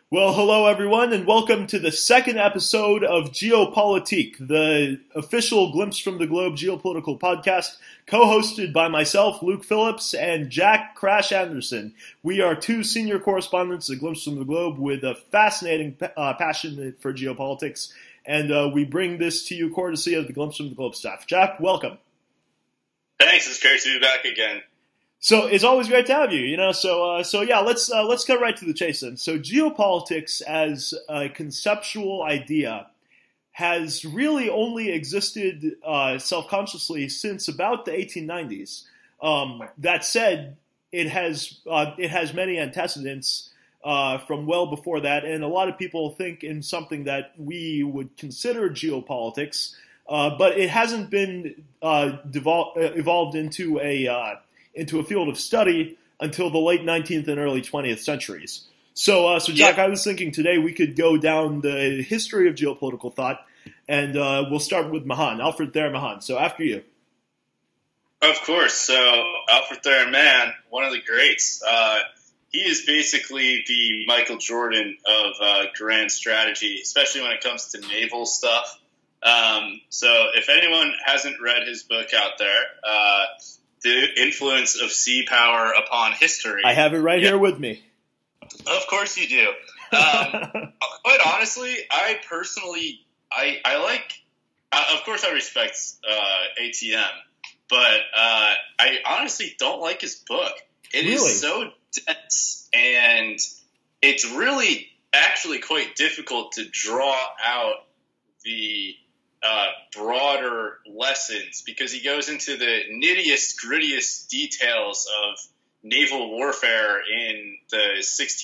Well, hello everyone, and welcome to the second episode of Geopolitique, the official Glimpse from the Globe geopolitical podcast, co-hosted by myself, Luke Phillips, and Jack Crash Anderson. We are two senior correspondents at Glimpse from the Globe with a fascinating passion for geopolitics, and we bring this to you courtesy of the Glimpse from the Globe staff. Jack, welcome. Thanks, it's great to be back again. So it's always great to have you, So yeah, let's cut right to the chase then. So geopolitics as a conceptual idea has really only existed self-consciously since about the 1890s. That said, it has many antecedents from well before that, and a lot of people think in something that we would consider geopolitics, but it hasn't been evolved into a field of study until the late 19th and early 20th centuries. So Jack, I was thinking today we could go down the history of geopolitical thought, and we'll start with Mahan, Alfred Thayer Mahan. So after you. Of course. So Alfred Thayer Mahan, one of the greats. He is basically the Michael Jordan of grand strategy, especially when it comes to naval stuff. So if anyone hasn't read his book out there, The Influence of Sea Power Upon History. I have it right here with me. Of course you do. Quite honestly, I personally, I like, of course I respect ATM, but I honestly don't like his book. It is so dense, and it's really actually quite difficult to draw out the broader lessons, because he goes into the nittiest, grittiest details of naval warfare in the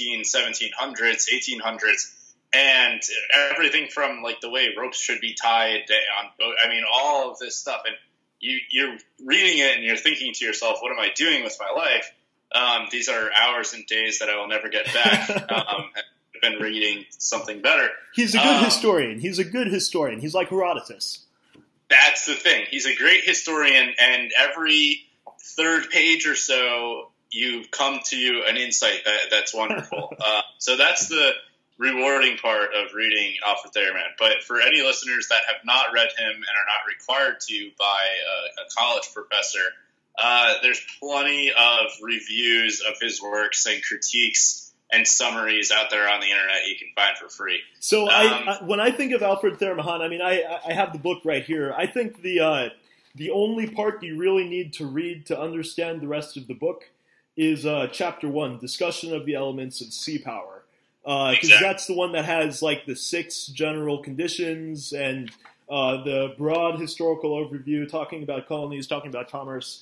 1700s, 1800s, and everything from like the way ropes should be tied on boat. I mean, all of this stuff, and you're reading it and you're thinking to yourself, what am I doing with my life? These are hours and days that I will never get back. I've been reading something better. He's a good historian. He's like Herodotus. That's the thing. He's a great historian, and every third page or so, you come to an insight that's wonderful. So that's the rewarding part of reading Alfred Thayer Mahan. But for any listeners that have not read him and are not required to by a college professor, there's plenty of reviews of his works and critiques and summaries out there on the internet you can find for free. So when I think of Alfred Thayer Mahan, I mean, I have the book right here. I think the only part you really need to read to understand the rest of the book is Chapter 1, Discussion of the Elements of Sea Power. Because that's the one that has like the 6 general conditions and the broad historical overview, talking about colonies, talking about commerce.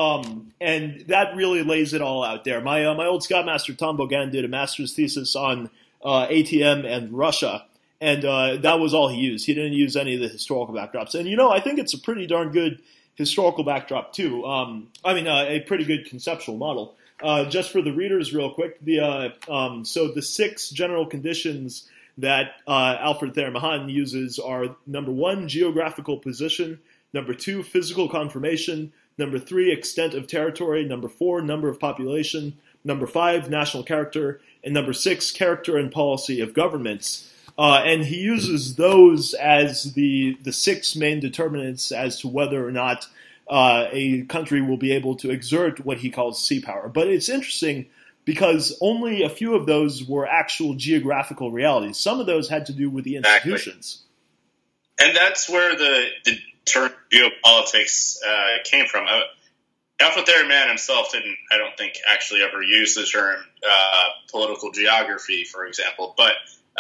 And that really lays it all out there. My old Scoutmaster Tom Bogan did a master's thesis on ATM and Russia, and that was all he used. He didn't use any of the historical backdrops. And I think it's a pretty darn good historical backdrop too. A pretty good conceptual model. Just for the readers, real quick, so the 6 general conditions that Alfred Thayer Mahan uses are: number 1, geographical position; number 2, physical conformation; number 3, extent of territory; number 4, number of population; number 5, national character; and number 6, character and policy of governments. And he uses those as the 6 main determinants as to whether or not a country will be able to exert what he calls sea power. But it's interesting because only a few of those were actual geographical realities. Some of those had to do with the institutions. Exactly. And that's where the term geopolitics came from. Alfred Thayer Mahan himself didn't, I don't think, actually ever use the term political geography, for example. But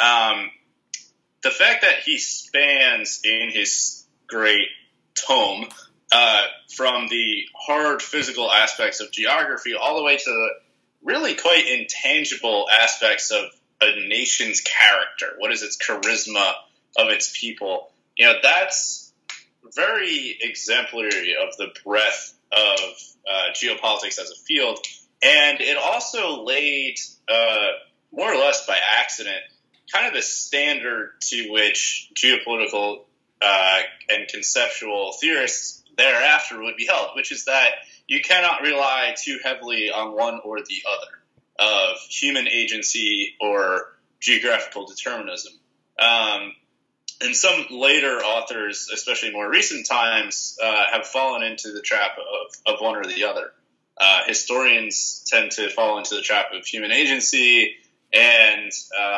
the fact that he spans in his great tome from the hard physical aspects of geography all the way to the really quite intangible aspects of a nation's character. What is its charisma of its people? That's very exemplary of the breadth of geopolitics as a field. And it also laid, more or less by accident, kind of the standard to which geopolitical and conceptual theorists thereafter would be held, which is that you cannot rely too heavily on one or the other of human agency or geographical determinism. And some later authors, especially more recent times, have fallen into the trap of one or the other. Historians tend to fall into the trap of human agency, and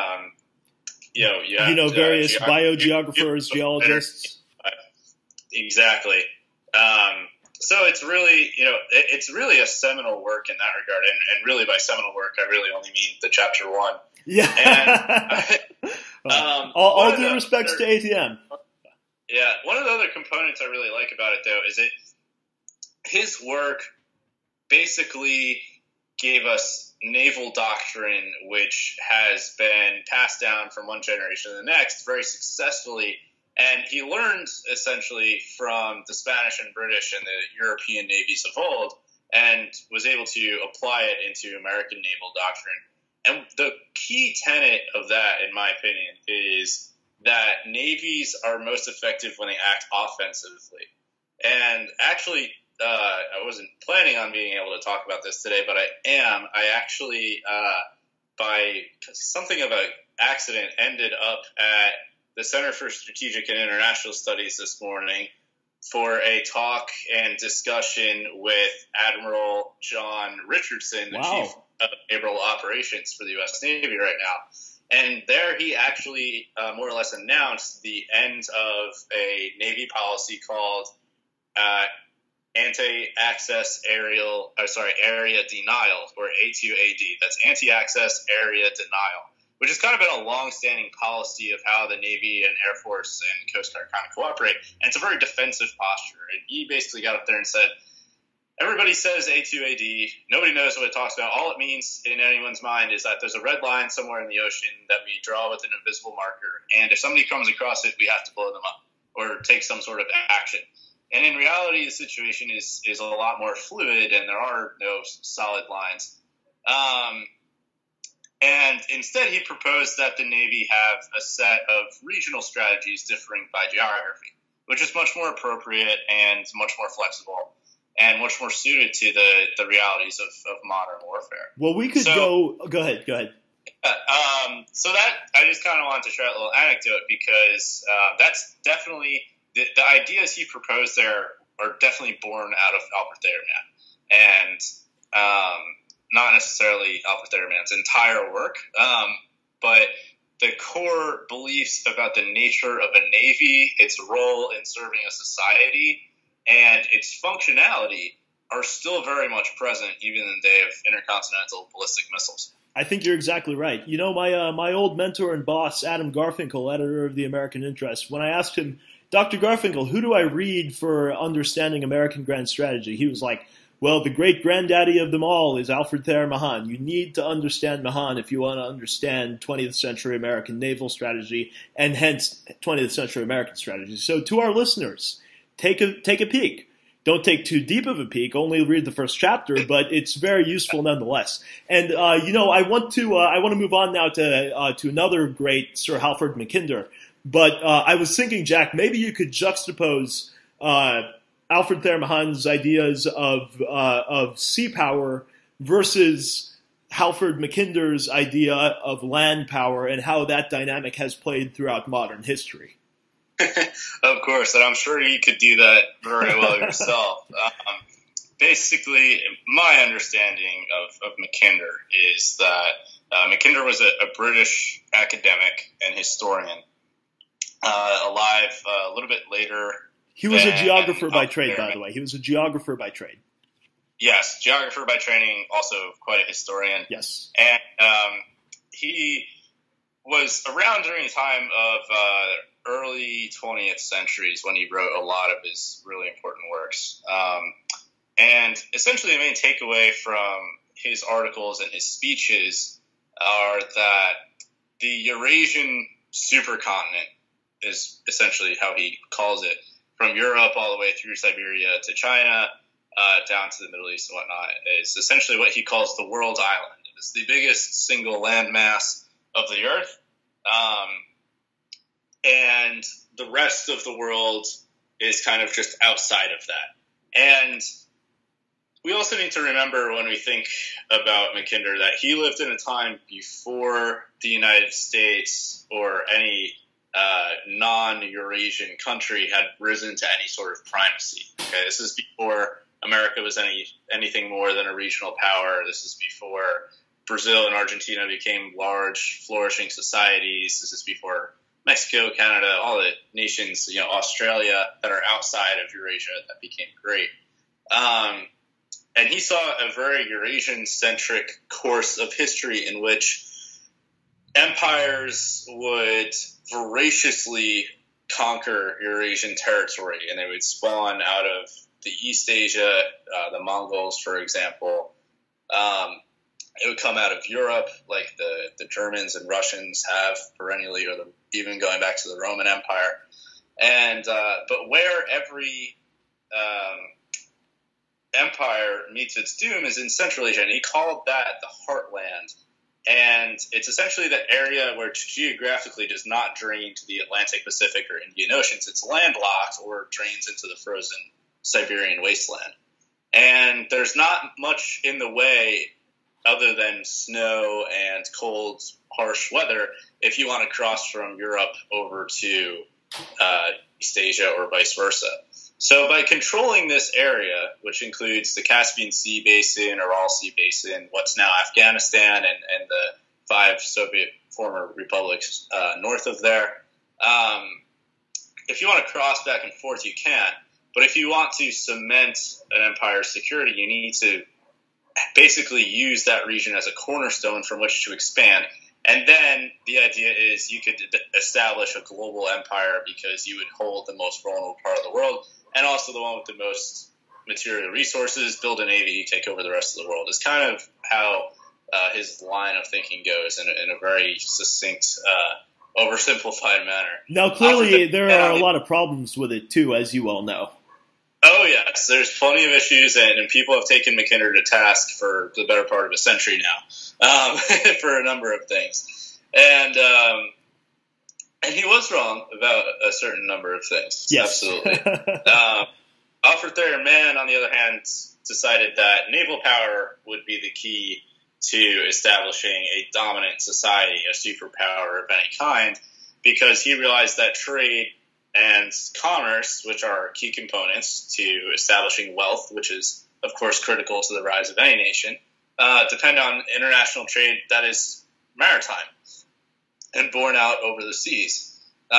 various biogeographers, geologists. Exactly. So it's really, it's really a seminal work in that regard, and really by seminal work, I really only mean the chapter 1. Yeah. And, all due respects to ATM. Yeah, one of the other components I really like about it, though, is his work basically gave us naval doctrine, which has been passed down from one generation to the next very successfully. And he learned essentially from the Spanish and British and the European navies of old, and was able to apply it into American naval doctrine. And the key tenet of that, in my opinion, is that navies are most effective when they act offensively. And actually, I wasn't planning on being able to talk about this today, but I am. I actually, by something of an accident, ended up at the Center for Strategic and International Studies this morning for a talk and discussion with Admiral John Richardson, the Chief of Naval Operations for the U.S. Navy right now. And there he actually more or less announced the end of a Navy policy called area denial, or A2AD. That's anti-access area denial, which has kind of been a long-standing policy of how the Navy and Air Force and Coast Guard kind of cooperate. And it's a very defensive posture. And he basically got up there and said, everybody says A2AD. Nobody knows what it talks about. All it means in anyone's mind is that there's a red line somewhere in the ocean that we draw with an invisible marker. And if somebody comes across it, we have to blow them up or take some sort of action. And in reality, the situation is a lot more fluid, and there are no solid lines. And instead, he proposed that the Navy have a set of regional strategies differing by geography, which is much more appropriate and much more flexible and much more suited to the realities of modern warfare. Well, we could go ahead. So that, I just kind of wanted to share a little anecdote, because that's definitely, the ideas he proposed there are definitely born out of Alfred Therman. And not necessarily Alfred Therman's entire work, but the core beliefs about the nature of a Navy, its role in serving a society, and its functionality are still very much present even in the day of intercontinental ballistic missiles. I think you're exactly right. You know, my old mentor and boss, Adam Garfinkel, editor of the American Interest, when I asked him, Dr. Garfinkel, who do I read for understanding American grand strategy? He was like, well, the great granddaddy of them all is Alfred Thayer Mahan. You need to understand Mahan if you want to understand 20th century American naval strategy, and hence 20th century American strategy. So to our listeners, take a peek. Don't take too deep of a peek. Only read the first chapter, but it's very useful nonetheless. And I want to move on now to another great Sir Halford Mackinder. But I was thinking, Jack, maybe you could juxtapose Alfred Thayer Mahan's ideas of sea power versus Halford Mackinder's idea of land power, and how that dynamic has played throughout modern history. Of course, and I'm sure you could do that very well yourself. Basically, my understanding of Mackinder is that Mackinder was a British academic and historian, alive a little bit later. He was a geographer by trade, by the way. He was a geographer by trade. Yes, geographer by training, also quite a historian. Yes. And he was around during the time of early 20th centuries when he wrote a lot of his really important works. And essentially the main takeaway from his articles and his speeches are that the Eurasian supercontinent is essentially how he calls it, from Europe all the way through Siberia to China, down to the Middle East and whatnot, is essentially what he calls the world island. It's the biggest single landmass of the earth. And the rest of the world is kind of just outside of that. And we also need to remember when we think about Mackinder that he lived in a time before the United States or any non-Eurasian country had risen to any sort of primacy. Okay, this is before America was anything more than a regional power. This is before Brazil and Argentina became large, flourishing societies. This is before Mexico, Canada, all the nations, Australia that are outside of Eurasia that became great. And he saw a very Eurasian-centric course of history in which empires would voraciously conquer Eurasian territory, and they would spawn out of the East Asia, the Mongols, for example. It would come out of Europe, like the Germans and Russians have perennially, or even going back to the Roman Empire. And but where every empire meets its doom is in Central Asia, and he called that the heartland. And it's essentially the area where geographically does not drain to the Atlantic, Pacific, or Indian Oceans. It's landlocked or drains into the frozen Siberian wasteland. And there's not much in the way other than snow and cold, harsh weather if you want to cross from Europe over to East Asia or vice versa. So by controlling this area, which includes the Caspian Sea Basin, Aral Sea Basin, what's now Afghanistan, and the 5 Soviet former republics north of there, if you want to cross back and forth, you can. But if you want to cement an empire's security, you need to basically use that region as a cornerstone from which to expand. And then the idea is you could establish a global empire because you would hold the most vulnerable part of the world and also the one with the most material resources, build a navy, take over the rest of the world. Is kind of how his line of thinking goes in a very succinct, oversimplified manner. Now, clearly, there are a lot of problems with it, too, as you well know. Oh, yes. There's plenty of issues, and people have taken Mackinder to task for the better part of a century now for a number of things. And he was wrong about a certain number of things. Yes. Absolutely. Alfred Thayer Mann, on the other hand, decided that naval power would be the key to establishing a dominant society, a superpower of any kind, because he realized that trade and commerce, which are key components to establishing wealth, which is, of course, critical to the rise of any nation, depend on international trade that is maritime and borne out over the seas.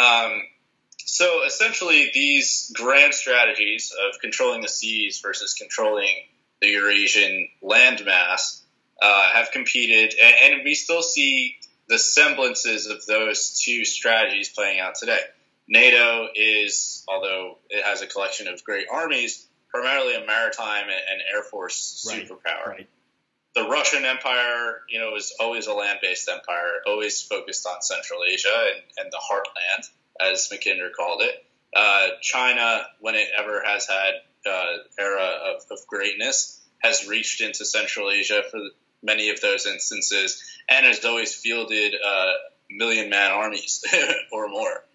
So essentially, these grand strategies of controlling the seas versus controlling the Eurasian landmass have competed, and we still see the semblances of those two strategies playing out today. NATO is, although it has a collection of great armies, primarily a maritime and air force superpower. Right. The Russian Empire, is always a land-based empire, always focused on Central Asia and the heartland, as Mackinder called it. China, when it ever has had era of greatness, has reached into Central Asia for many of those instances and has always fielded million-man armies or more.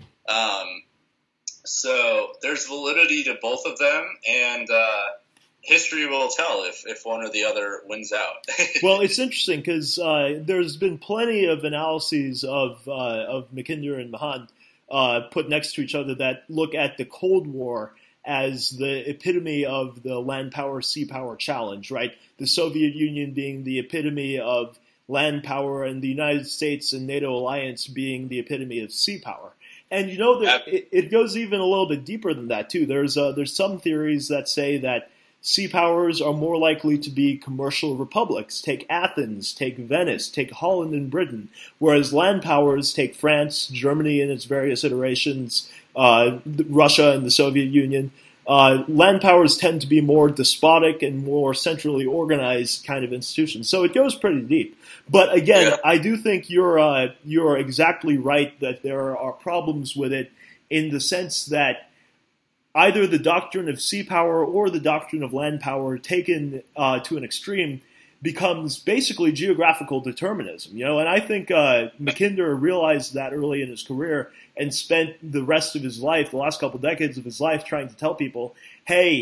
So there's validity to both of them, and history will tell if one or the other wins out. Well, it's interesting because there's been plenty of analyses of Mackinder and Mahan put next to each other that look at the Cold War as the epitome of the land power, sea power challenge, right? The Soviet Union being the epitome of land power and the United States and NATO alliance being the epitome of sea power. And it goes even a little bit deeper than that too. There's some theories that say that sea powers are more likely to be commercial republics. Take Athens, take Venice, take Holland and Britain, whereas land powers take France, Germany in its various iterations, Russia and the Soviet Union. Land powers tend to be more despotic and more centrally organized kind of institutions. So it goes pretty deep. But again, I do think you're exactly right that there are problems with it in the sense that either the doctrine of sea power or the doctrine of land power taken to an extreme becomes basically geographical determinism. And I think Mackinder realized that early in his career and spent the rest of his life, the last couple decades of his life, trying to tell people, hey,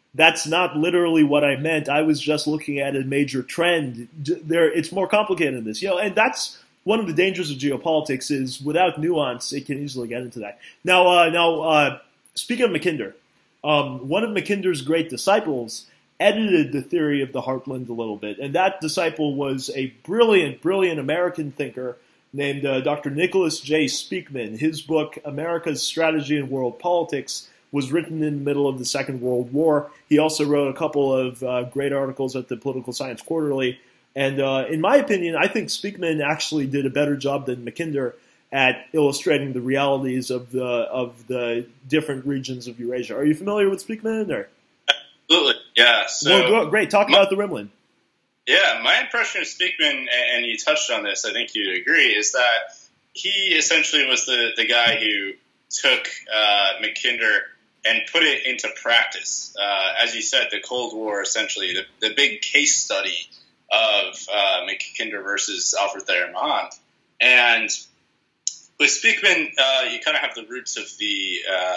That's not literally what I meant. I was just looking at a major trend. It's more complicated than this, and that's one of the dangers of geopolitics is without nuance, it can easily get into that. Now, speaking of Mackinder, one of Mackinder's great disciples edited the theory of the heartland a little bit, and that disciple was a brilliant, brilliant American thinker named Dr. Nicholas J. Speakman. His book, America's Strategy in World Politics, was written in the middle of the Second World War. He also wrote a couple of great articles at the Political Science Quarterly. And in my opinion, I think Speakman actually did a better job than Mackinder at illustrating the realities of the different regions of Eurasia. Are you familiar with Speakman? Or? Absolutely, yeah. Well, great. Talk about the Rimland. Yeah, my impression of Speakman, and you touched on this, I think you'd agree, is that he essentially was the guy who took Mackinder and put it into practice. As you said, the Cold War, essentially, the big case study of Mackinder versus Alfred Thayer Mahan. And with Speakman, you kind of have the roots of the,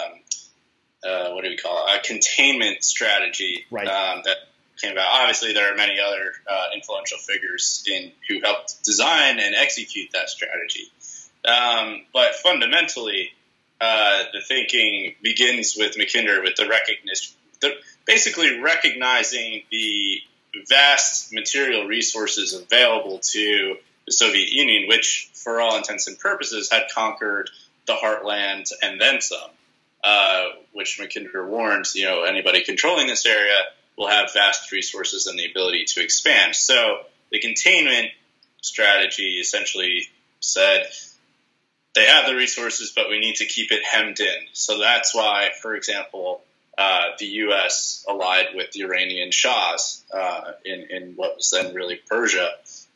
what do we call it, a containment strategy right. That came about. Obviously, there are many other influential figures who helped design and execute that strategy. But fundamentally, the thinking begins with Mackinder, with the recognition, basically recognizing the vast material resources available to the Soviet Union, which, for all intents and purposes, had conquered the heartland and then some. Which Mackinder warned, anybody controlling this area will have vast resources and the ability to expand. So the containment strategy essentially said, they have the resources, but we need to keep it hemmed in. So that's why, for example, the U.S. allied with the Iranian Shahs in what was then really Persia,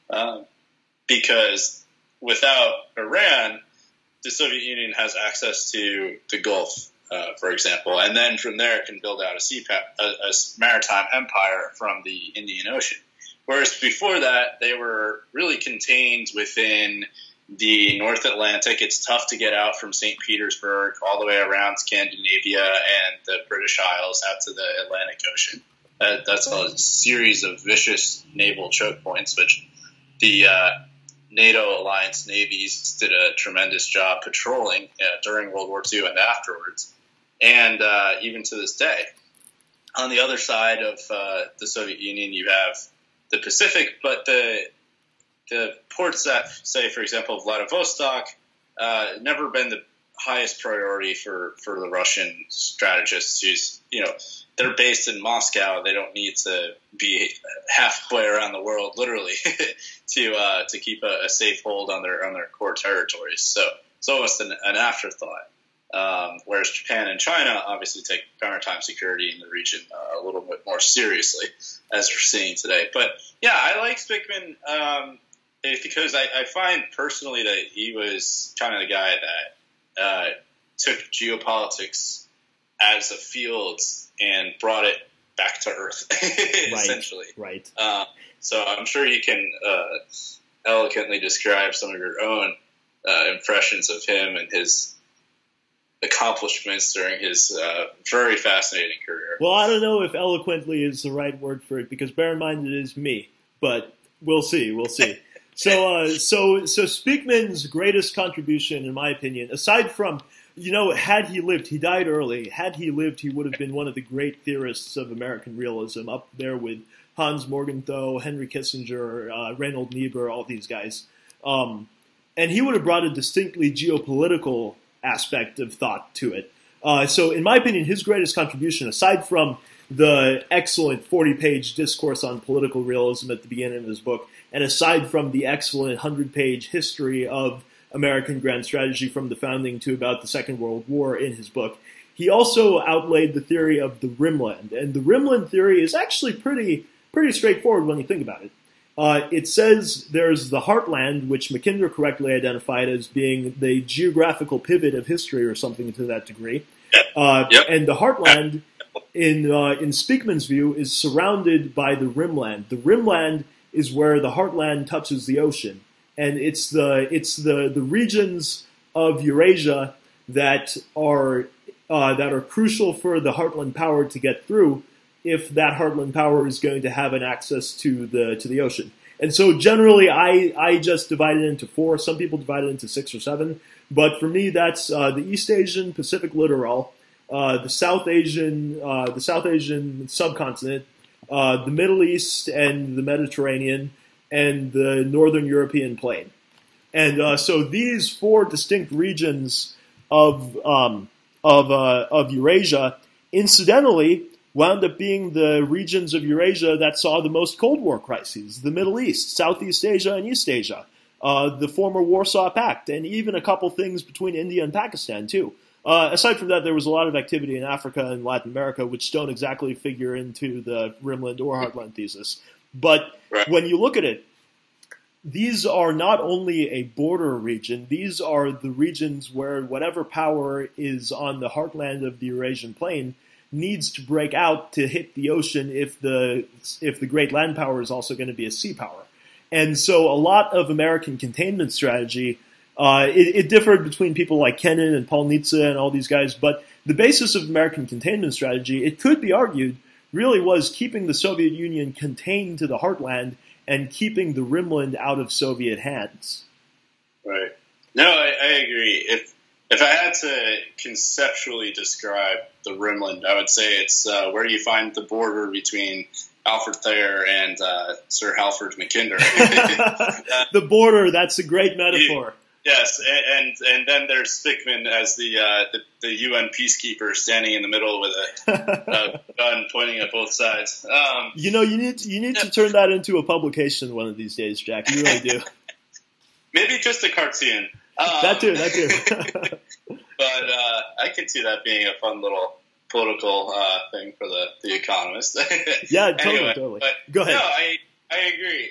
because without Iran, the Soviet Union has access to the Gulf, for example, and then from there it can build out a maritime empire from the Indian Ocean. Whereas before that, they were really contained within the North Atlantic. It's tough to get out from St. Petersburg all the way around Scandinavia and the British Isles out to the Atlantic Ocean. That's a series of vicious naval choke points, which the NATO alliance navies did a tremendous job patrolling during World War II and afterwards, and even to this day. On the other side of the Soviet Union, you have the Pacific, but the ports that, say, for example, Vladivostok, never been the highest priority for the Russian strategists who's, they're based in Moscow. They don't need to be halfway around the world, literally, to keep a safe hold on their core territories. So it's almost an afterthought. Whereas Japan and China obviously take maritime security in the region a little bit more seriously, as we're seeing today. But yeah, I like Speakman because I find personally that he was kind of the guy that took geopolitics as a field and brought it back to earth, essentially. Right. So I'm sure you can eloquently describe some of your own impressions of him and his accomplishments during his very fascinating career. Well, I don't know if eloquently is the right word for it, because bear in mind it is me, but we'll see. So Speakman's greatest contribution, in my opinion, aside from, had he lived, he died early. Had he lived, he would have been one of the great theorists of American realism, up there with Hans Morgenthau, Henry Kissinger, Reinhold Niebuhr, all these guys. And he would have brought a distinctly geopolitical aspect of thought to it. So in my opinion, his greatest contribution, aside from the excellent 40-page discourse on political realism at the beginning of his book, and aside from the excellent 100-page history of American grand strategy from the founding to about the Second World War in his book, he also outlaid the theory of the Rimland. And the Rimland theory is actually pretty straightforward when you think about it. It says there's the heartland, which Mackinder correctly identified as being the geographical pivot of history or something to that degree. And the heartland, in Speakman's view, is surrounded by the Rimland. The Rimland is where the heartland touches the ocean, and it's the regions of Eurasia that are crucial for the heartland power to get through if that heartland power is going to have an access to the ocean. And so generally, I just divide it into 4. Some people divide it into 6 or 7. But for me, that's the East Asian Pacific littoral, the South Asian subcontinent, the Middle East and the Mediterranean, and the Northern European plain. And so these 4 distinct regions of Eurasia, incidentally, wound up being the regions of Eurasia that saw the most Cold War crises: the Middle East, Southeast Asia, and East Asia, the former Warsaw Pact, and even a couple things between India and Pakistan, too. Aside from that, there was a lot of activity in Africa and Latin America, which don't exactly figure into the Rimland or Heartland thesis. But when you look at it, these are not only a border region, these are the regions where whatever power is on the heartland of the Eurasian plain needs to break out to hit the ocean if the great land power is also going to be a sea power. And so a lot of American containment strategy, it differed between people like Kennan and Paul Nitze and all these guys, but the basis of American containment strategy, it could be argued, really was keeping the Soviet Union contained to the heartland and keeping the Rimland out of Soviet hands. Right. No, I agree. If I had to conceptually describe the Rimland, I would say it's where you find the border between Alfred Thayer and Sir Halford Mackinder. The border, that's a great metaphor. Yes, and then there's Spickman as the UN peacekeeper standing in the middle with a gun pointing at both sides. You need to turn that into a publication one of these days, Jack. You really do. Maybe just a cartoon. That too. But I could see that being a fun little political thing for the Economist. Yeah, anyway, totally. But, go ahead. No, I agree.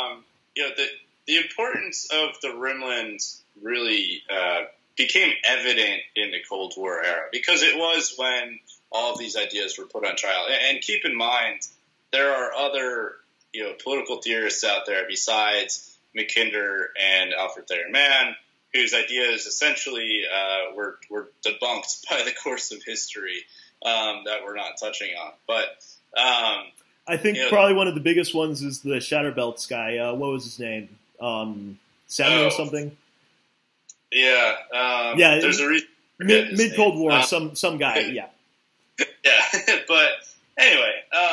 The importance of the Rimland really became evident in the Cold War era because it was when all of these ideas were put on trial. And keep in mind, there are other political theorists out there besides Mackinder and Alfred Thayer Mann, whose ideas essentially were debunked by the course of history that we're not touching on. But I think probably one of the biggest ones is the Shatterbelts guy. What was his name? Samuel something. Yeah. Yeah. There's a reason. Mid Cold War, some guy. Yeah. Yeah. But anyway,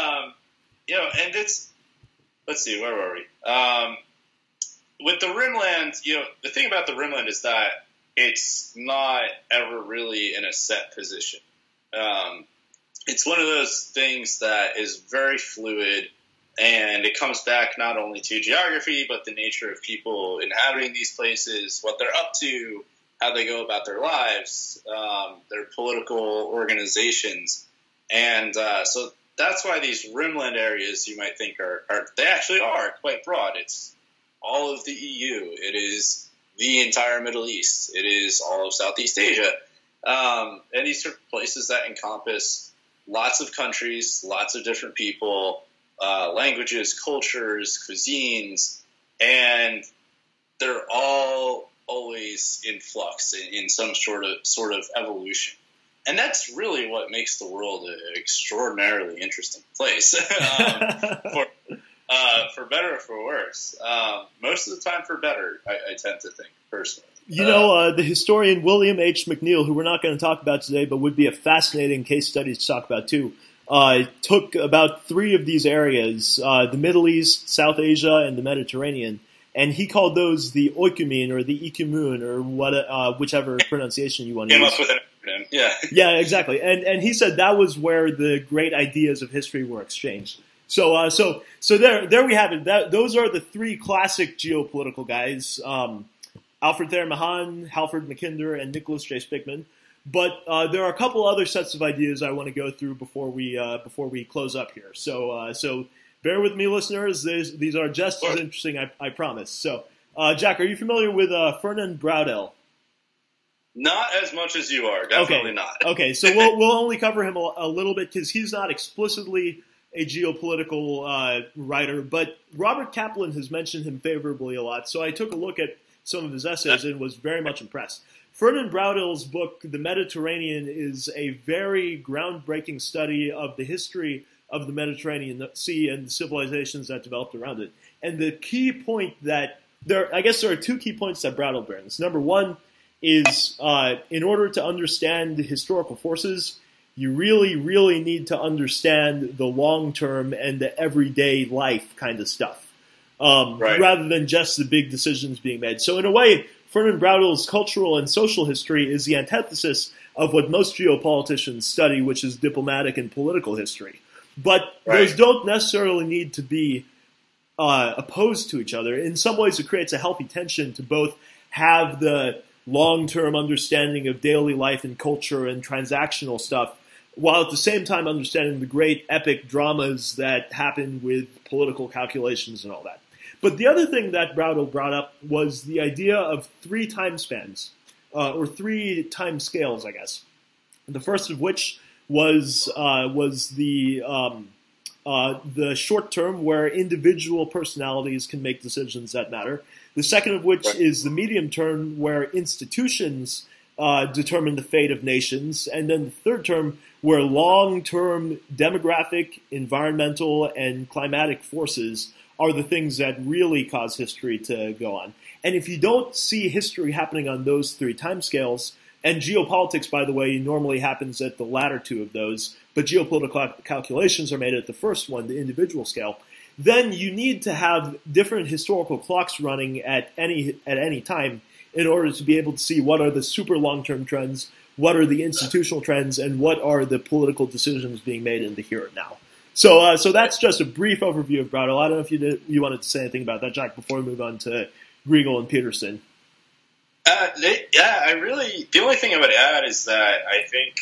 and it's. Let's see, where were we? With the Rimland, the thing about the Rimland is that it's not ever really in a set position. It's one of those things that is very fluid, and it comes back not only to geography, but the nature of people inhabiting these places, what they're up to, how they go about their lives, their political organizations. And so that's why these Rimland areas, you might think, they actually are quite broad. It's all of the EU. It is the entire Middle East. It is all of Southeast Asia. And these are places that encompass lots of countries, lots of different people, languages, cultures, cuisines, and they're all always in flux in some sort of evolution. And that's really what makes the world an extraordinarily interesting place, for better or for worse. Most of the time for better, I tend to think, personally. The historian William H. McNeill, who we're not going to talk about today, but would be a fascinating case study to talk about too, took about 3 of these areas, the Middle East, South Asia, and the Mediterranean, and he called those the oikoumene or the ikumun or whichever pronunciation you want to use. Came up with an acronym, yeah. Yeah, exactly. And he said that was where the great ideas of history were exchanged. So there we have it. Those are the 3 classic geopolitical guys. Alfred Thayer Mahan, Halford Mackinder, and Nicholas J. Spickman. But there are a couple other sets of ideas I want to go through before we close up here. So bear with me, listeners. These are just as interesting, I promise. So, Jack, are you familiar with Fernand Braudel? Not as much as you are. Definitely not. Okay, so we'll only cover him a little bit because he's not explicitly a geopolitical writer, but Robert Kaplan has mentioned him favorably a lot. So I took a look at some of his essays and was very much impressed. Fernand Braudel's book, The Mediterranean, is a very groundbreaking study of the history of the Mediterranean Sea and the civilizations that developed around it. And the key point that I guess there are two key points that Brattle brings. Number one is in order to understand the historical forces, you really, really need to understand the long-term and the everyday life kind of stuff, rather than just the big decisions being made. So in a way, Ferdinand Braudel's cultural and social history is the antithesis of what most geopoliticians study, which is diplomatic and political history. But those don't necessarily need to be opposed to each other. In some ways, it creates a healthy tension to both have the long-term understanding of daily life and culture and transactional stuff, while at the same time understanding the great epic dramas that happen with political calculations and all that. But the other thing that Braudel brought up was the idea of 3 time spans, or 3 time scales, I guess. The first of which was the short term, where individual personalities can make decisions that matter. The second of which is the medium term, where institutions determine the fate of nations. And then the third term, where long-term demographic, environmental, and climatic forces are the things that really cause history to go on. And if you don't see history happening on those 3 timescales, and geopolitics, by the way, normally happens at the latter 2 of those, but geopolitical calculations are made at the first one, the individual scale, then you need to have different historical clocks running at any time in order to be able to see what are the super long-term trends, what are the institutional trends, and what are the political decisions being made in the here and now. So that's just a brief overview of Braudel. I don't know if you wanted to say anything about that, Jack, before we move on to Griegel and Peterson. The only thing I would add is that I think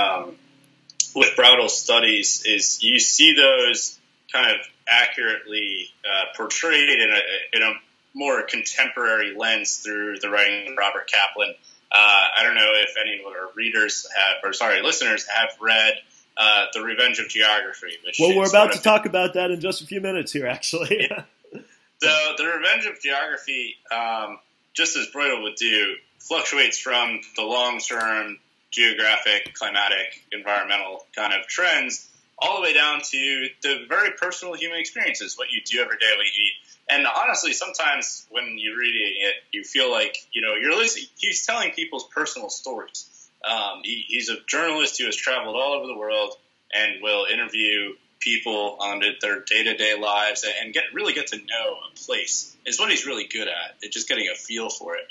with Braudel's studies is you see those kind of accurately portrayed in a more contemporary lens through the writing of Robert Kaplan. I don't know if any of our listeners have read The Revenge of Geography. We're about to talk about that in just a few minutes here, actually. So The Revenge of Geography, just as Braudel would do, fluctuates from the long-term geographic, climatic, environmental kind of trends all the way down to the very personal human experiences, what you do every day, what you eat. And honestly, sometimes when you're reading it, you feel like, he's telling people's personal stories. He's a journalist who has traveled all over the world and will interview people on their day-to-day lives and really get to know a place is what he's really good at. It's just getting a feel for it.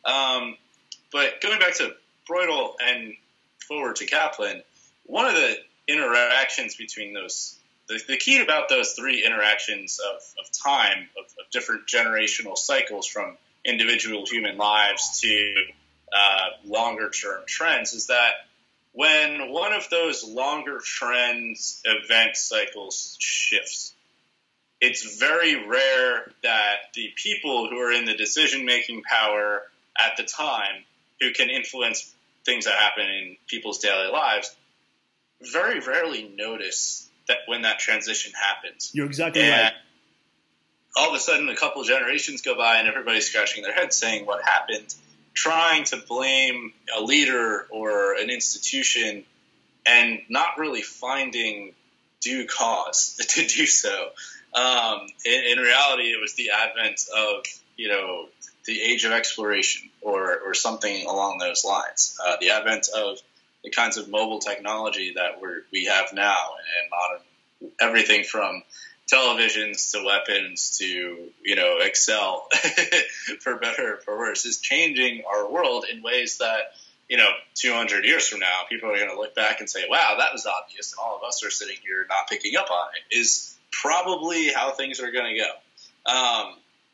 But going back to Braudel and forward to Kaplan, one of the interactions between those, the key about those 3 interactions of time, of different generational cycles from individual human lives to longer-term trends, is that when one of those longer trends event cycles shifts, it's very rare that the people who are in the decision-making power at the time, who can influence things that happen in people's daily lives, very rarely notice that when that transition happens. You're exactly right. All of a sudden, a couple of generations go by and everybody's scratching their heads saying what happened, trying to blame a leader or an institution and not really finding due cause to do so. In reality, it was the advent of, the age of exploration or something along those lines. The advent of the kinds of mobile technology that we have now and modern, everything from televisions to weapons to, Excel, for better or for worse, is changing our world in ways that, 200 years from now, people are going to look back and say, wow, that was obvious, and all of us are sitting here not picking up on it, is probably how things are going to go.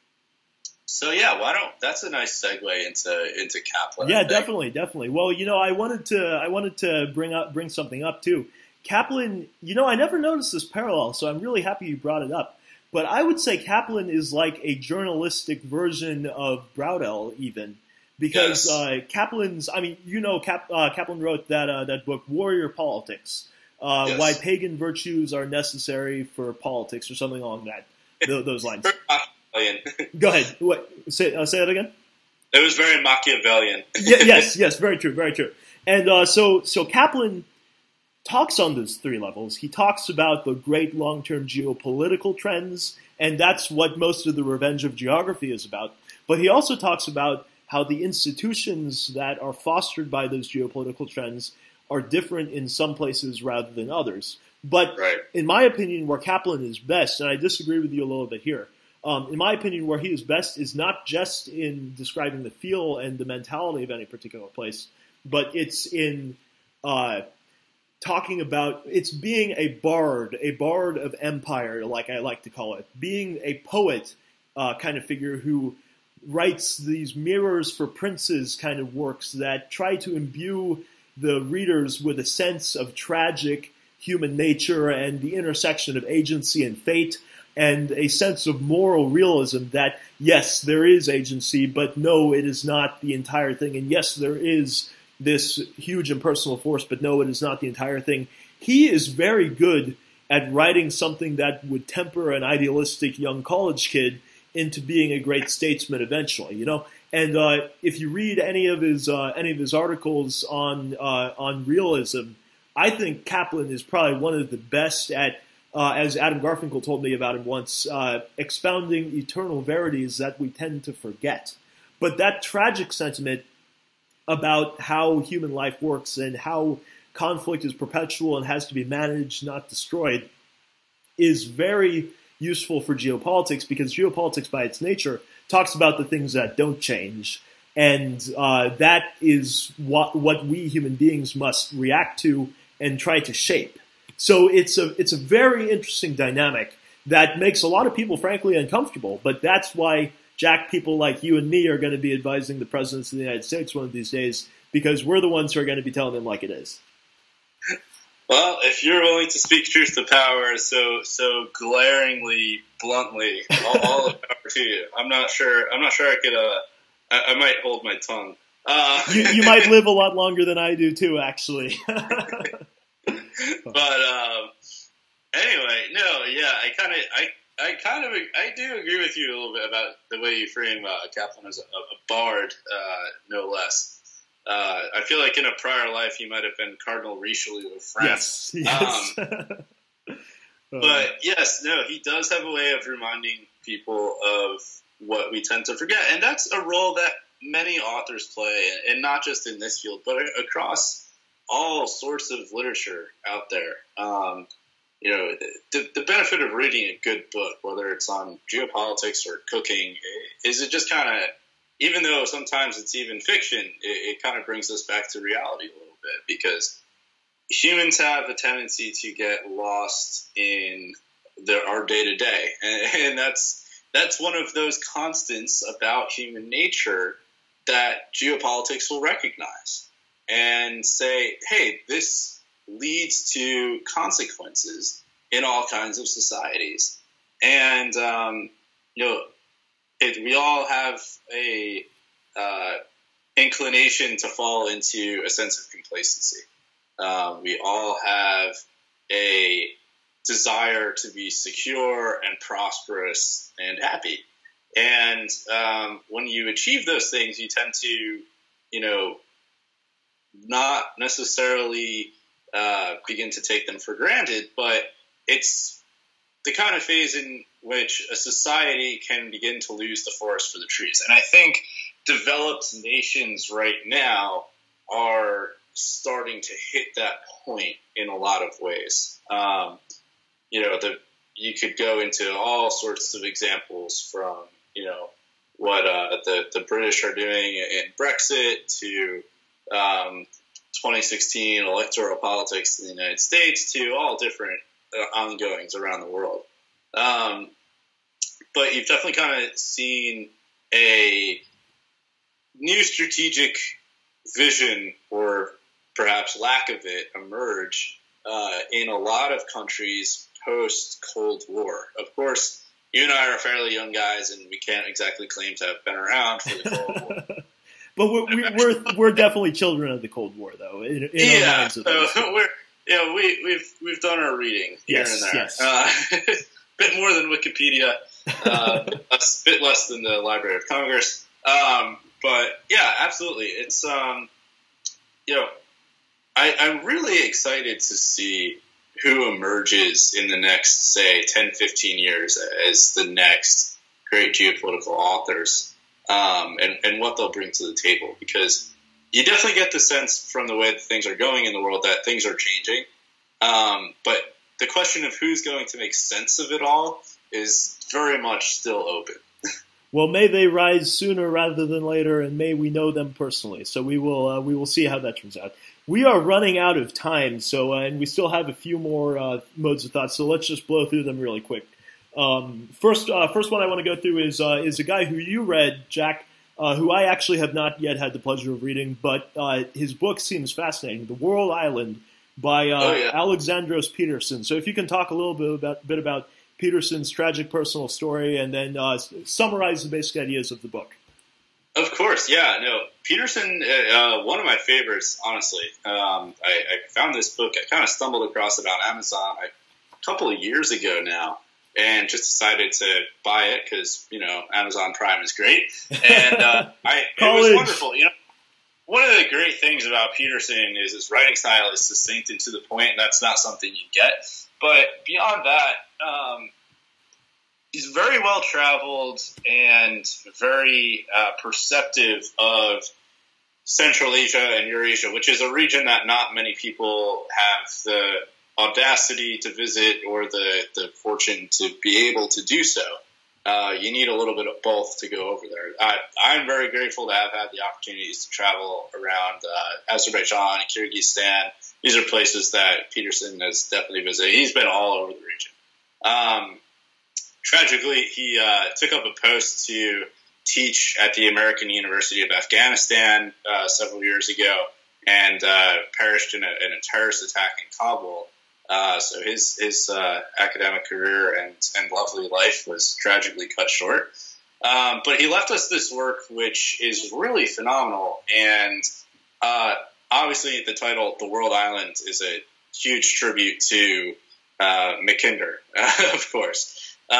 That's a nice segue into Kaplan. Yeah, definitely. Well, I wanted to bring something up too. Kaplan, I never noticed this parallel, so I'm really happy you brought it up. But I would say Kaplan is like a journalistic version of Braudel, even. Because Kaplan's, Kaplan wrote that book, Warrior Politics, Why Pagan Virtues Are Necessary for Politics, or something along those lines. Go ahead. What? Say that again? It was very Machiavellian. Yes, very true. And so Kaplan, talks on those three levels. He talks about the great long-term geopolitical trends, and that's what most of the Revenge of Geography is about. But he also talks about how the institutions that are fostered by those geopolitical trends are different in some places rather than others. But in my opinion, where Kaplan is best, and I disagree with you a little bit here, in my opinion, where he is best is not just in describing the feel and the mentality of any particular place, but it's in talking about it's being a bard of empire, like I like to call it, being a poet kind of figure who writes these mirrors for princes kind of works that try to imbue the readers with a sense of tragic human nature and the intersection of agency and fate, and a sense of moral realism that, yes, there is agency, but no, it is not the entire thing. And yes, there is this huge impersonal force, but no, it is not the entire thing. He is very good at writing something that would temper an idealistic young college kid into being a great statesman eventually, you know? And if you read any of his articles on realism, I think Kaplan is probably one of the best at, as Adam Garfinkel told me about him once, expounding eternal verities that we tend to forget. But that tragic sentiment about how human life works and how conflict is perpetual and has to be managed, not destroyed, is very useful for geopolitics, because geopolitics by its nature talks about the things that don't change. And that is what we human beings must react to and try to shape. So it's a very interesting dynamic that makes a lot of people, frankly, uncomfortable. But that's why, Jack, people like you and me are going to be advising the presidents of the United States one of these days, because we're the ones who are going to be telling them like it is. Well, if you're willing to speak truth to power so glaringly, bluntly, all the power to you. I'm not sure I could. I might hold my tongue. You might live a lot longer than I do too, actually. But anyway, no, yeah, I do agree with you a little bit about the way you frame Kaplan as a bard, no less. I feel like in a prior life he might have been Cardinal Richelieu of France. Yes. But yes, no, he does have a way of reminding people of what we tend to forget, and that's a role that many authors play, and not just in this field, but across all sorts of literature out there. The benefit of reading a good book, whether it's on geopolitics or cooking, is it just kind of, even though sometimes it's even fiction, it kind of brings us back to reality a little bit, because humans have a tendency to get lost in our day-to-day, and that's one of those constants about human nature that geopolitics will recognize and say, hey, this leads to consequences in all kinds of societies. And, we all have a inclination to fall into a sense of complacency. We all have a desire to be secure and prosperous and happy. And when you achieve those things, you tend to, not necessarily begin to take them for granted, but it's the kind of phase in which a society can begin to lose the forest for the trees. And I think developed nations right now are starting to hit that point in a lot of ways. You could go into all sorts of examples from, what the British are doing in Brexit to 2016 electoral politics in the United States to all different ongoings around the world. But you've definitely kind of seen a new strategic vision, or perhaps lack of it, emerge in a lot of countries post-Cold War. Of course, you and I are fairly young guys, and we can't exactly claim to have been around for the Cold War. But we're definitely children of the Cold War, though. In our minds, we've done our reading here and there. Yes. Bit more than Wikipedia, a bit less than the Library of Congress. But yeah, absolutely. It's I'm really excited to see who emerges in the next, say, 10, 15 years as the next great geopolitical authors, and what they'll bring to the table. Because you definitely get the sense from the way that things are going in the world that things are changing. But the question of who's going to make sense of it all is very much still open. Well, may they rise sooner rather than later, and may we know them personally. So we will see how that turns out. We are running out of time, so and we still have a few more modes of thought. So let's just blow through them really quick. First one I want to go through is a guy who you read, Jack, who I actually have not yet had the pleasure of reading, but his book seems fascinating. The World Island by Alexandros Peterson. So if you can talk a little bit about Peterson's tragic personal story, and then summarize the basic ideas of the book. Of course, yeah. No, Peterson, one of my favorites, honestly. I found this book, I kind of stumbled across it on Amazon a couple of years ago now, and just decided to buy it because, Amazon Prime is great. And it was wonderful. One of the great things about Peterson is his writing style is succinct and to the point, and that's not something you get. But beyond that, he's very well traveled and very perceptive of Central Asia and Eurasia, which is a region that not many people have the audacity to visit or the fortune to be able to do so. You need a little bit of both to go over there. I'm very grateful to have had the opportunities to travel around Azerbaijan and Kyrgyzstan. These are places that Peterson has definitely visited. He's been all over the region. Tragically, he took up a post to teach at the American University of Afghanistan several years ago and perished in a terrorist attack in Kabul. So his academic career and lovely life was tragically cut short. But he left us this work, which is really phenomenal. And obviously the title, The World Island, is a huge tribute to Mackinder, of course.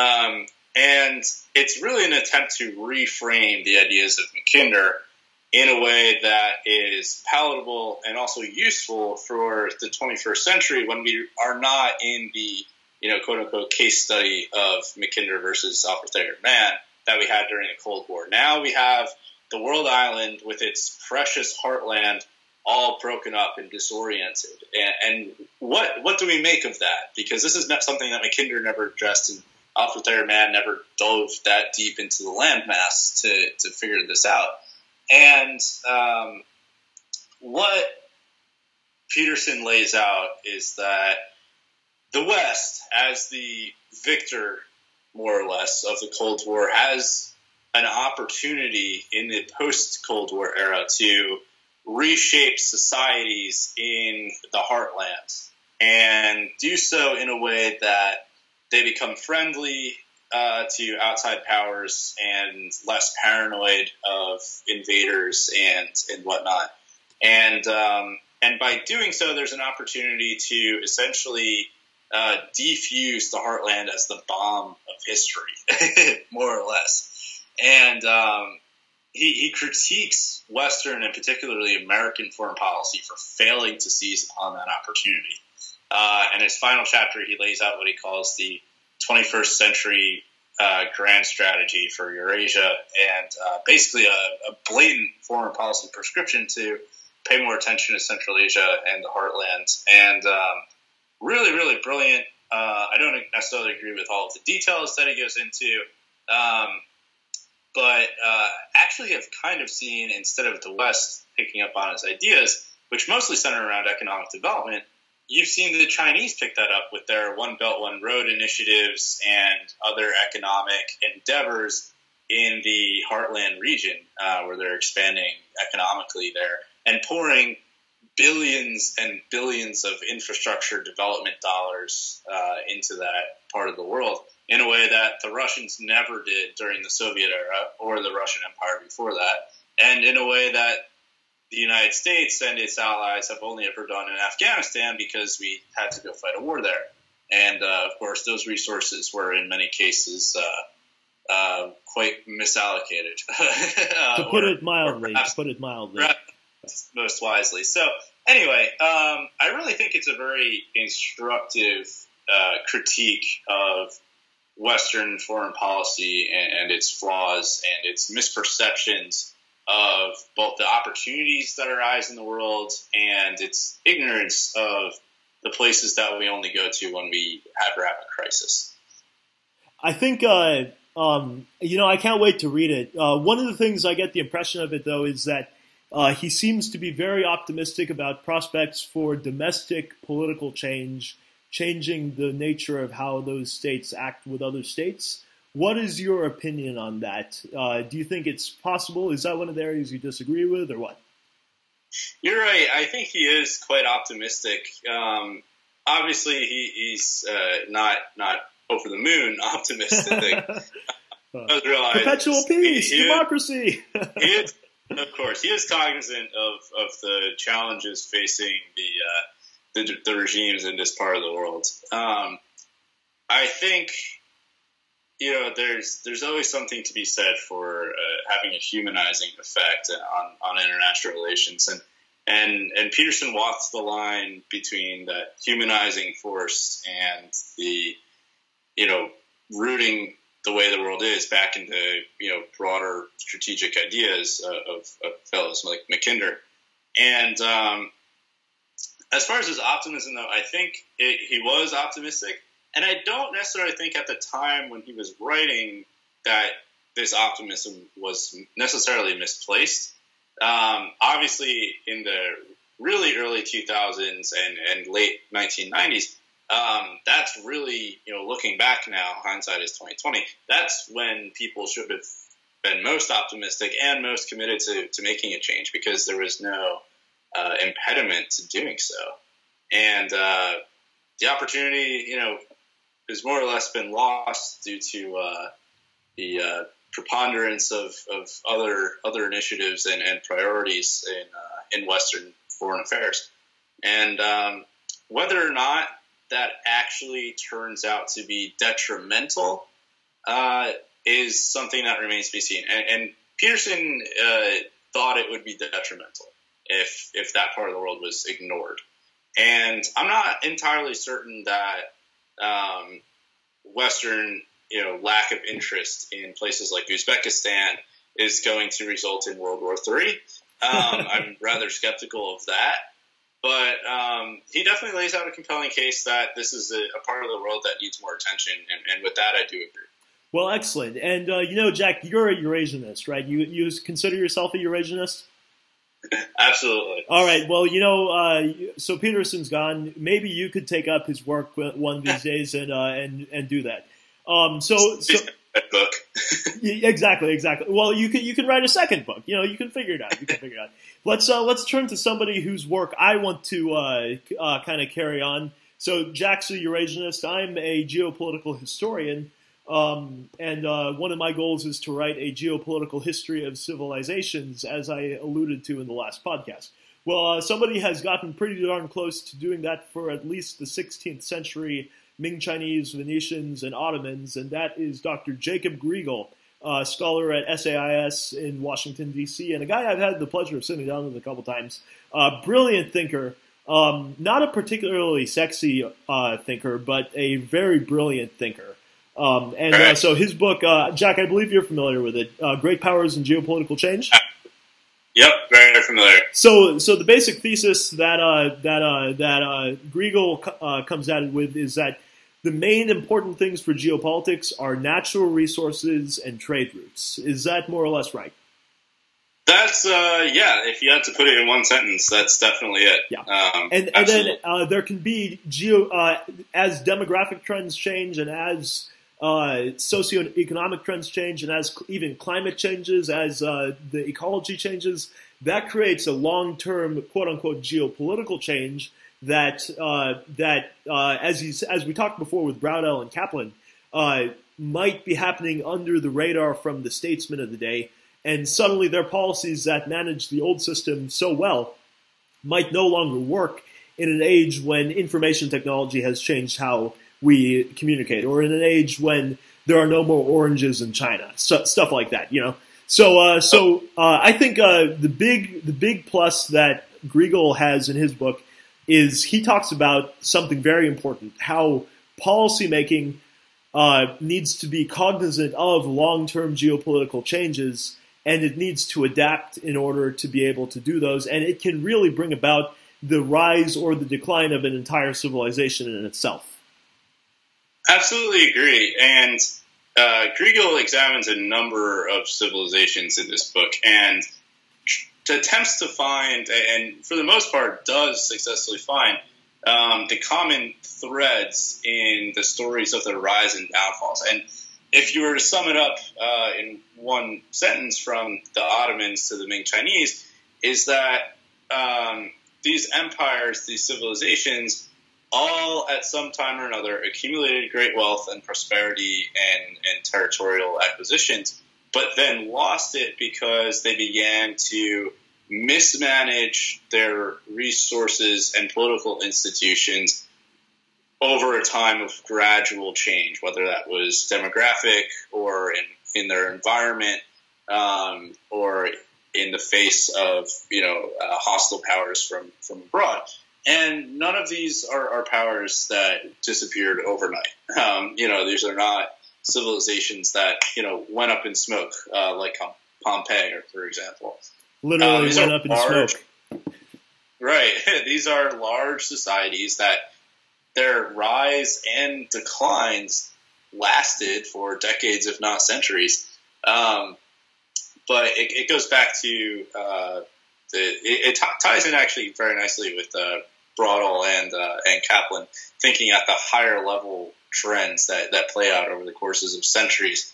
And it's really an attempt to reframe the ideas of Mackinder in a way that is palatable and also useful for the 21st century when we are not in the, quote-unquote case study of Mackinder versus Alfred Thayer Man that we had during the Cold War. Now we have the World Island with its precious heartland all broken up and disoriented. And what do we make of that? Because this is not something that Mackinder never addressed, and Alfred Thayer Man never dove that deep into the landmass to figure this out. And what Peterson lays out is that the West, as the victor, more or less, of the Cold War, has an opportunity in the post-Cold War era to reshape societies in the heartland and do so in a way that they become friendly to outside powers and less paranoid of invaders and whatnot. And by doing so, there's an opportunity to essentially defuse the heartland as the bomb of history, more or less. And he critiques Western and particularly American foreign policy for failing to seize upon that opportunity. In his final chapter, he lays out what he calls the 21st century grand strategy for Eurasia, and basically a blatant foreign policy prescription to pay more attention to Central Asia and the heartland. And really, really brilliant. I don't necessarily agree with all of the details that he goes into, but actually have kind of seen, instead of the West picking up on his ideas, which mostly center around economic development, you've seen the Chinese pick that up with their One Belt, One Road initiatives and other economic endeavors in the heartland region, where they're expanding economically there and pouring billions and billions of infrastructure development dollars into that part of the world in a way that the Russians never did during the Soviet era or the Russian Empire before that, and in a way that the United States and its allies have only ever done in Afghanistan because we had to go fight a war there. And, of course, those resources were in many cases quite misallocated. To put it mildly. Most wisely. So Anyway, I really think it's a very instructive critique of Western foreign policy and its flaws and its misperceptions of both the opportunities that arise in the world and its ignorance of the places that we only go to when we ever have a crisis. I think, I can't wait to read it. One of the things I get the impression of it, though, is that he seems to be very optimistic about prospects for domestic political change, changing the nature of how those states act with other states. What is your opinion on that? Do you think it's possible? Is that one of the areas you disagree with, or what? You're right. I think he is quite optimistic. Obviously, he's not over the moon optimistic. Perpetual peace, democracy. He is, of course, he is cognizant of the challenges facing the regimes in this part of the world. I think there's always something to be said for having a humanizing effect on international relations, and Peterson walks the line between that humanizing force and the rooting the way the world is back into broader strategic ideas of fellows like Mackinder. And as far as his optimism, though, I think he was optimistic. And I don't necessarily think at the time when he was writing that this optimism was necessarily misplaced. Obviously, in the really early 2000s and late 1990s, that's really, looking back now, hindsight is 2020. That's when people should have been most optimistic and most committed to making a change, because there was no impediment to doing so. And the opportunity, has more or less been lost due to the preponderance of other initiatives and priorities in Western foreign affairs. And whether or not that actually turns out to be detrimental is something that remains to be seen. And Peterson thought it would be detrimental if that part of the world was ignored. And I'm not entirely certain that Western, lack of interest in places like Uzbekistan is going to result in World War III. I'm rather skeptical of that. But he definitely lays out a compelling case that this is a part of the world that needs more attention. And with that, I do agree. Well, excellent. And, Jack, you're a Eurasianist, right? You consider yourself a Eurasianist? Absolutely. All right. Well, so Peterson's gone. Maybe you could take up his work one of these days and do that. That book. Exactly. Well, you can write a second book. You can figure it out. Let's turn to somebody whose work I want to kind of carry on. So Jack's a Eurasianist. I'm a geopolitical historian. And one of my goals is to write a geopolitical history of civilizations, as I alluded to in the last podcast. Well, somebody has gotten pretty darn close to doing that for at least the 16th century Ming Chinese, Venetians, and Ottomans, and that is Dr. Jacob Griegel, scholar at SAIS in Washington, D.C., and a guy I've had the pleasure of sitting down with a couple times. Brilliant thinker, not a particularly sexy thinker, but a very brilliant thinker. So his book, Jack, I believe you're familiar with it, Great Powers and Geopolitical Change. Yep, very familiar. So the basic thesis that Griegel comes at it with is that the main important things for geopolitics are natural resources and trade routes. Is that more or less right? That's if you had to put it in one sentence, that's definitely it. Yeah, and then there can be as demographic trends change and as socioeconomic trends change and as even climate changes, as the ecology changes, that creates a long-term quote-unquote geopolitical change that as we talked before with Braudel and Kaplan, might be happening under the radar from the statesmen of the day, and suddenly their policies that managed the old system so well might no longer work in an age when information technology has changed how we communicate, or in an age when there are no more oranges in China, stuff like that, So I think the big plus that Griegel has in his book is he talks about something very important, how policymaking needs to be cognizant of long-term geopolitical changes, and it needs to adapt in order to be able to do those. And it can really bring about the rise or the decline of an entire civilization in itself. Absolutely agree. And Griegel examines a number of civilizations in this book and attempts to find, and for the most part does successfully find, the common threads in the stories of their rise and downfalls. And if you were to sum it up in one sentence from the Ottomans to the Ming Chinese, is that these empires, these civilizations, all at some time or another accumulated great wealth and prosperity and territorial acquisitions, but then lost it because they began to mismanage their resources and political institutions over a time of gradual change, whether that was demographic or in their environment, or in the face of hostile powers from abroad. And none of these are powers that disappeared overnight. These are not civilizations that went up in smoke, like Pompeii, for example. Literally went up in smoke. Right. These are large societies that their rise and declines lasted for decades, if not centuries. But it goes back to it ties in actually very nicely with Braudel and Kaplan, thinking at the higher level trends that play out over the courses of centuries.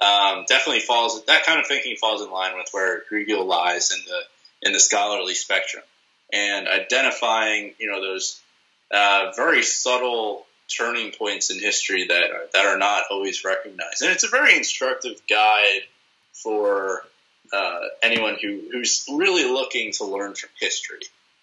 That kind of thinking falls in line with where Griegel lies in the scholarly spectrum, and identifying those very subtle turning points in history that are not always recognized. And it's a very instructive guide for anyone who's really looking to learn from history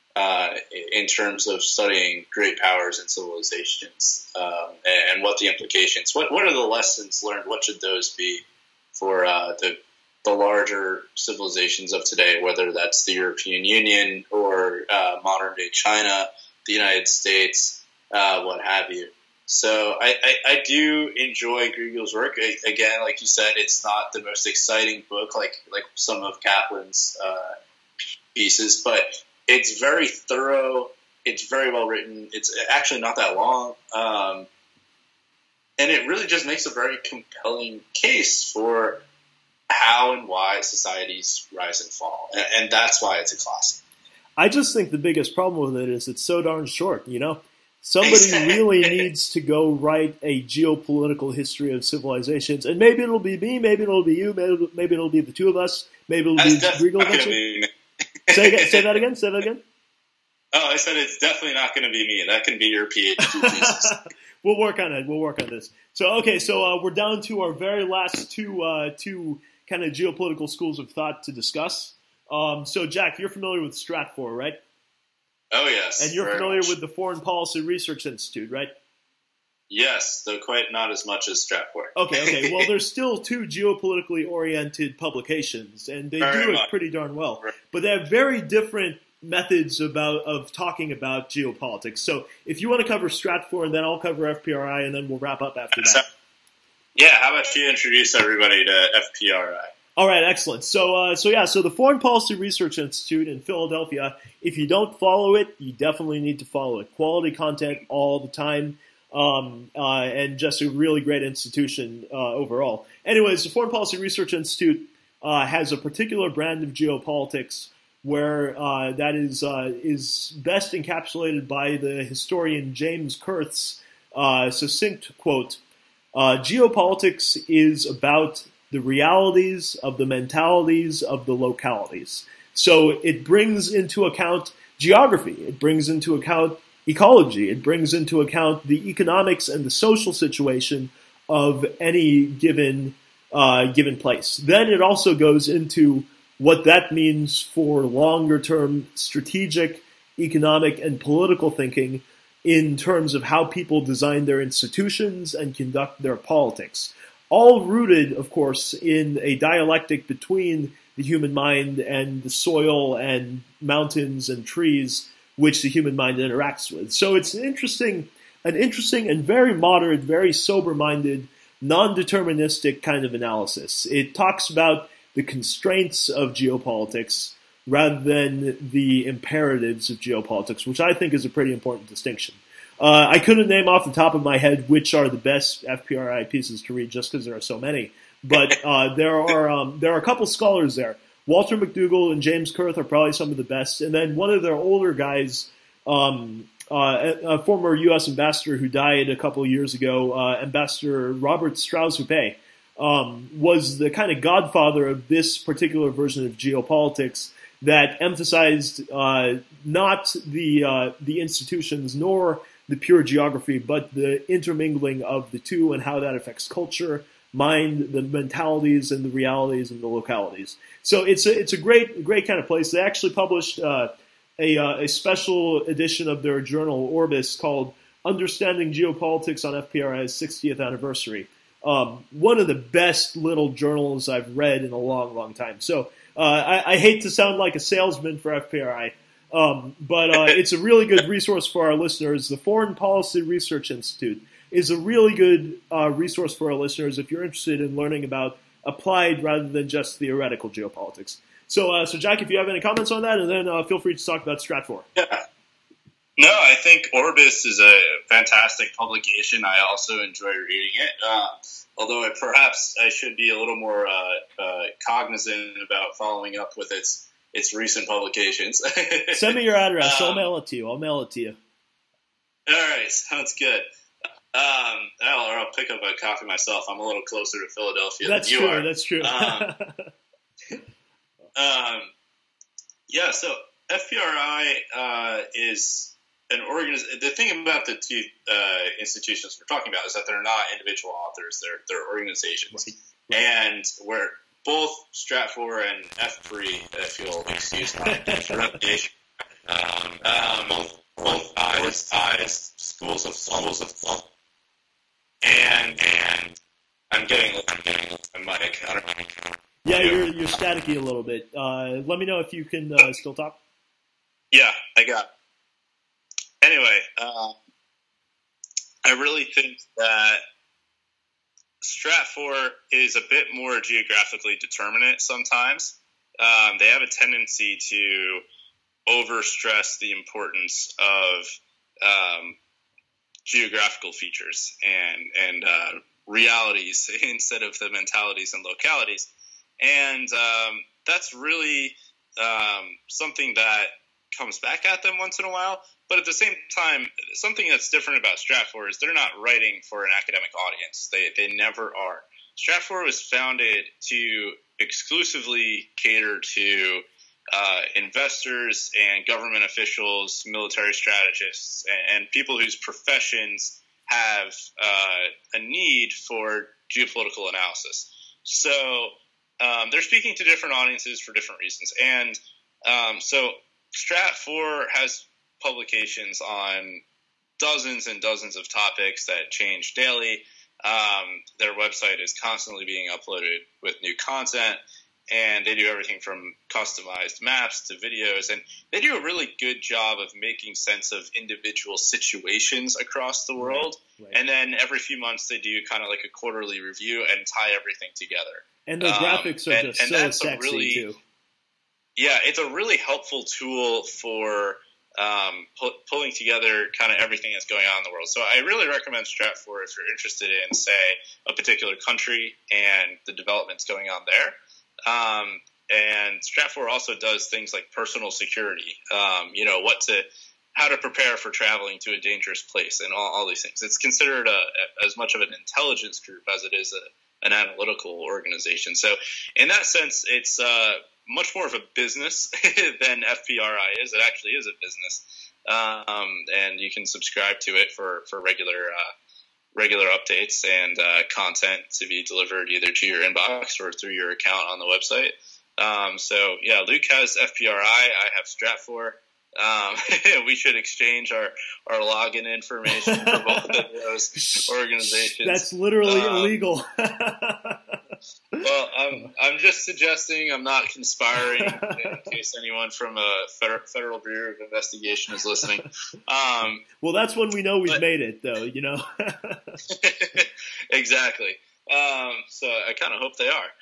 in terms of studying great powers and civilizations, and what the implications, what are the lessons learned, what should those be for the larger civilizations of today, whether that's the European Union or modern day China, the United States, what have you. So I do enjoy Griegel's work. Again, like you said, it's not the most exciting book like some of Kaplan's pieces, but it's very thorough. It's very well written. It's actually not that long. And it really just makes a very compelling case for how and why societies rise and fall. And that's why it's a classic. I just think the biggest problem with it is it's so darn short, Somebody really needs to go write a geopolitical history of civilizations, and maybe it'll be me, maybe it'll be you, maybe it'll be the two of us, maybe it'll be Griegel. Say that again. Oh, I said it's definitely not going to be me. That can be your PhD thesis. We'll work on it. We'll work on this. So we're down to our very last two kind of geopolitical schools of thought to discuss. So Jack, you're familiar with Stratfor, right? Oh, yes. And you're familiar with the Foreign Policy Research Institute, right? Yes, though quite not as much as Stratfor. Okay. Well, there's still two geopolitically oriented publications, and they do it pretty darn well. Right. But they have very different methods of talking about geopolitics. So if you want to cover Stratfor, and then I'll cover FPRI, and then we'll wrap up after that. Yeah, how about you introduce everybody to FPRI? All right, excellent. So the Foreign Policy Research Institute in Philadelphia, if you don't follow it, you definitely need to follow it. Quality content all the time, and just a really great institution overall. Anyways, the Foreign Policy Research Institute has a particular brand of geopolitics where that is best encapsulated by the historian James Kurth's succinct quote, "Geopolitics is about the realities of the mentalities of the localities." So it brings into account geography, it brings into account ecology, it brings into account the economics and the social situation of any given place. Then it also goes into what that means for longer-term strategic, economic, and political thinking in terms of how people design their institutions and conduct their politics. All rooted, of course, in a dialectic between the human mind and the soil and mountains and trees which the human mind interacts with. So it's an interesting and very moderate, very sober-minded, non-deterministic kind of analysis. It talks about the constraints of geopolitics rather than the imperatives of geopolitics, which I think is a pretty important distinction. I couldn't name off the top of my head which are the best FPRI pieces to read just because there are so many, but there are a couple scholars there. Walter McDougall and James Kurth are probably some of the best, and then one of their older guys, a former U.S. ambassador who died a couple of years ago, Ambassador Robert Strauss-Hupé, was the kind of godfather of this particular version of geopolitics that emphasized not the institutions nor the pure geography, but the intermingling of the two and how that affects culture, mind, the mentalities, and the realities and the localities. So it's a great kind of place. They actually published a special edition of their journal Orbis called "Understanding Geopolitics on FPRI's 60th Anniversary." One of the best little journals I've read in a long, long time. So I hate to sound like a salesman for FPRI. But it's a really good resource for our listeners. The Foreign Policy Research Institute is a really good resource for our listeners if you're interested in learning about applied rather than just theoretical geopolitics. So Jack, if you have any comments on that, and then feel free to talk about Stratfor. Yeah. No, I think Orbis is a fantastic publication. I also enjoy reading it. Although perhaps I should be a little more cognizant about following up with its recent publications. Send me your address. I'll mail it to you. All right, sounds good. I'll pick up a copy myself. I'm a little closer to Philadelphia than you are. That's true. Yeah, so FPRI is an organization. The thing about the two institutions we're talking about is that they're not individual authors. They're organizations. Right. And we're both Stratfor and F3, if you'll excuse my pronunciation, both eyes, schools of thought. And I'm getting a mic. I don't know. Yeah, you're staticky a little bit. Let me know if you can still talk. Yeah, I got it. Anyway, I really think that Stratfor is a bit more geographically determinate sometimes. They have a tendency to overstress the importance of geographical features and realities instead of the mentalities and localities. And that's really something that comes back at them once in a while. But at the same time, something that's different about Stratfor is they're not writing for an academic audience. They never are. Stratfor was founded to exclusively cater to investors and government officials, military strategists, and people whose professions have a need for geopolitical analysis. So they're speaking to different audiences for different reasons. And so Stratfor has publications on dozens and dozens of topics that change daily. Their website is constantly being uploaded with new content, and they do everything from customized maps to videos, and they do a really good job of making sense of individual situations across the world. Right. And then every few months they do kind of like a quarterly review and tie everything together. And the graphics are just so sexy too. Yeah, it's a really helpful tool for pulling together kind of everything that's going on in the world. So I really recommend Stratfor if you're interested in, say, a particular country and the developments going on there. And Stratfor also does things like personal security, how to prepare for traveling to a dangerous place and all these things. It's considered as much of an intelligence group as it is an analytical organization. So in that sense, it's much more of a business than FPRI is. It actually is a business. And you can subscribe to it for regular updates and content to be delivered either to your inbox or through your account on the website. So yeah, Luke has FPRI. I have Stratfor. We should exchange our login information for both of those organizations. That's literally illegal. Well, I'm just suggesting. I'm not conspiring in case anyone from a Federal Bureau of Investigation is listening. Well, that's when we know we've made it, though. Exactly. So I kind of hope they are.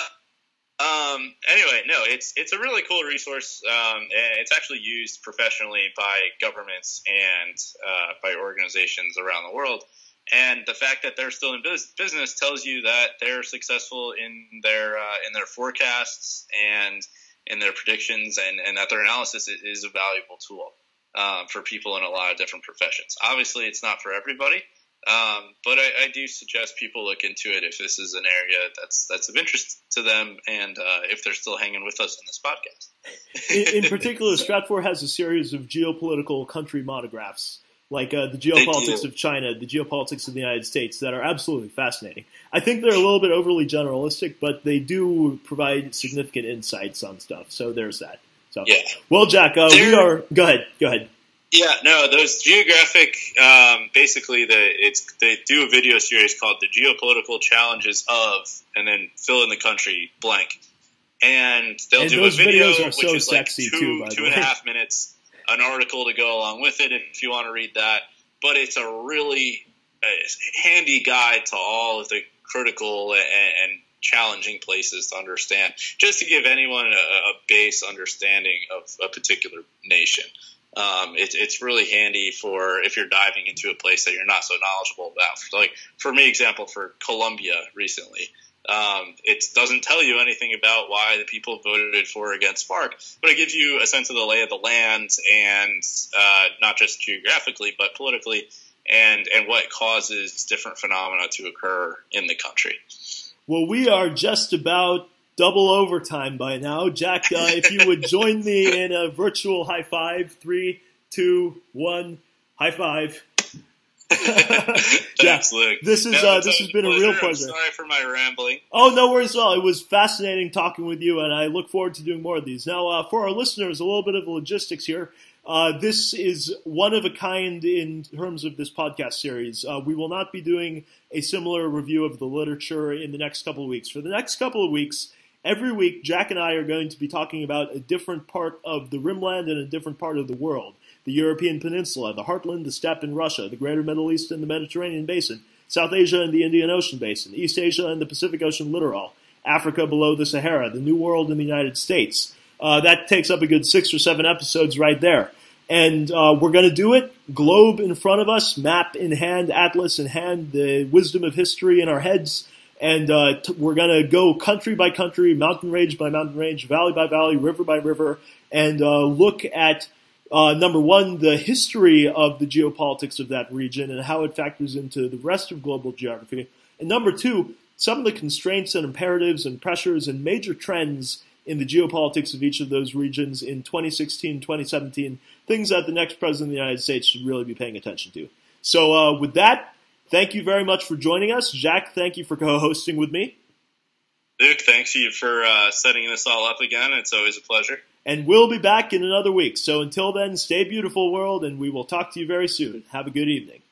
Anyway, no, it's a really cool resource, and it's actually used professionally by governments and by organizations around the world. And the fact that they're still in business tells you that they're successful in their forecasts and in their predictions, and that their analysis is a valuable tool for people in a lot of different professions. Obviously, it's not for everybody. But I do suggest people look into it if this is an area that's of interest to them, and if they're still hanging with us in this podcast. In particular, Stratfor has a series of geopolitical country monographs, like the geopolitics of China, the geopolitics of the United States, that are absolutely fascinating. I think they're a little bit overly generalistic, but they do provide significant insights on stuff. So there's that. So, yeah. Well, Jack, we are. Go ahead. Yeah, no, those geographic, basically they do a video series called The Geopolitical Challenges of, and then fill in the country blank. And they'll do a video, which is like two and a half minutes, an article to go along with it if you want to read that. But it's a really handy guide to all of the critical and challenging places to understand, just to give anyone a base understanding of a particular nation. It's really handy for if you're diving into a place that you're not so knowledgeable about. Like for me, example, for Colombia recently, it doesn't tell you anything about why the people voted for or against FARC, but it gives you a sense of the lay of the land, and not just geographically, but politically, and what causes different phenomena to occur in the country. Well, we are just about double overtime by now. Jack, if you would join me in a virtual high five. 3, 2, 1, high five. Thanks, Luke. This has been a real pleasure. Sorry for my rambling. Oh, no worries at all. It was fascinating talking with you, and I look forward to doing more of these. Now, for our listeners, a little bit of logistics here. This is one of a kind in terms of this podcast series. We will not be doing a similar review of the literature in the next couple of weeks. For the next couple of weeks, every week, Jack and I are going to be talking about a different part of the Rimland and a different part of the world. The European Peninsula, the Heartland, the Steppe in Russia, the Greater Middle East and the Mediterranean Basin, South Asia and the Indian Ocean Basin, East Asia and the Pacific Ocean littoral, Africa below the Sahara, the New World and the United States. That takes up a good 6 or 7 episodes right there. And we're going to do it, globe in front of us, map in hand, atlas in hand, the wisdom of history in our heads. And we're going to go country by country, mountain range by mountain range, valley by valley, river by river, and look at, number one, the history of the geopolitics of that region and how it factors into the rest of global geography. And number two, some of the constraints and imperatives and pressures and major trends in the geopolitics of each of those regions in 2016, 2017, things that the next president of the United States should really be paying attention to. So with that, thank you very much for joining us. Jack, thank you for co-hosting with me. Luke, thanks you for setting this all up again. It's always a pleasure. And we'll be back in another week. So until then, stay beautiful, world, and we will talk to you very soon. Have a good evening.